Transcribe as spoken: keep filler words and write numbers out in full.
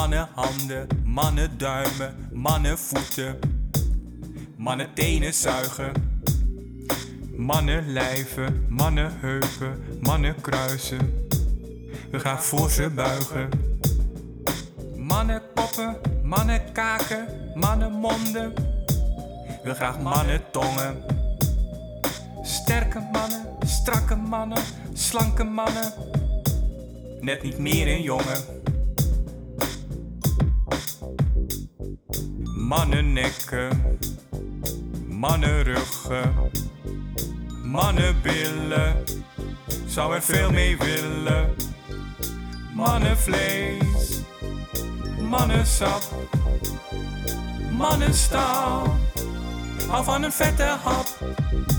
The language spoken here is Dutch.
Mannenhanden, mannenduimen, mannenvoeten. Mannentenen zuigen. Mannenlijven, mannenheupen, mannenkruisen. We gaan voor ze buigen. Mannenkoppen, mannenkaken, mannenmonden. Wil graag mannentongen. Sterke mannen, strakke mannen, slanke mannen. Net niet meer een jongen. Mannennekken, mannenruggen, mannenbillen. Zou er veel mee willen. Mannenvlees, mannensap, mannenstaal. Hou van een vette hap.